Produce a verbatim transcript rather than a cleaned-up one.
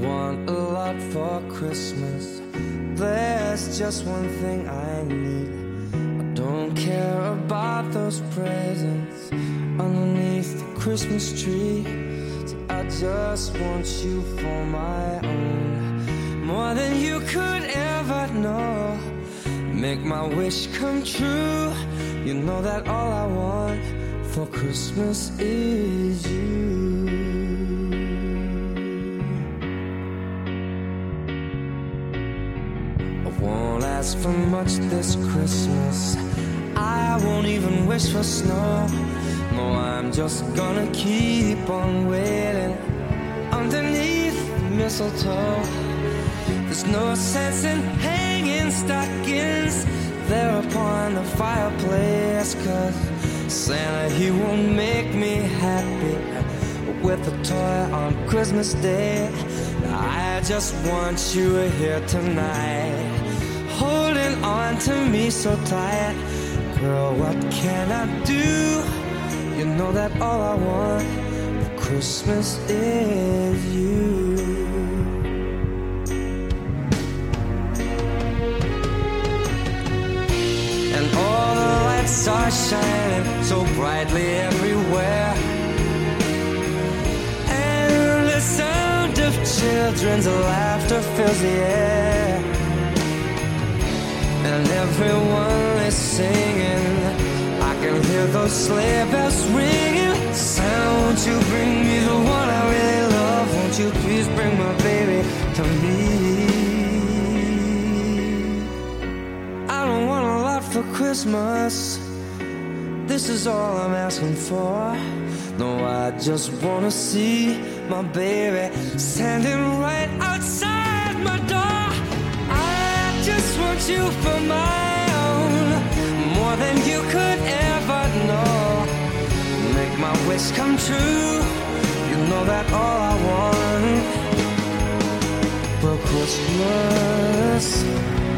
want a lot for Christmas. There's just one thing I need. I don't care about those presents underneath the Christmas tree. See, I just want you for my own, more than you could ever know. Make my wish come true. You know that all I want for Christmas is you. Won't ask for much this Christmas. I won't even wish for snow. No, I'm just gonna keep on waiting underneath the mistletoe. There's no sense in hanging stockings there upon the fireplace, 'cause Santa, he won't make me happy with a toy on Christmas Day. I just want you here tonight, holding on to me so tight. Girl, what can I do? You know that all I want for Christmas is you. And all the lights are shining so brightly everywhere, and the sound of children's laughter fills the air, and everyone is singing. I can hear those sleigh bells ringing. Santa, won't you bring me the one I really love? Won't you please bring my baby to me? I don't want a lot for Christmas. This is all I'm asking for. No, I just wanna see my baby standing right outside my door. I just want you for my own, more than you could ever know. Make my wish come true. You know that all I want for Christmas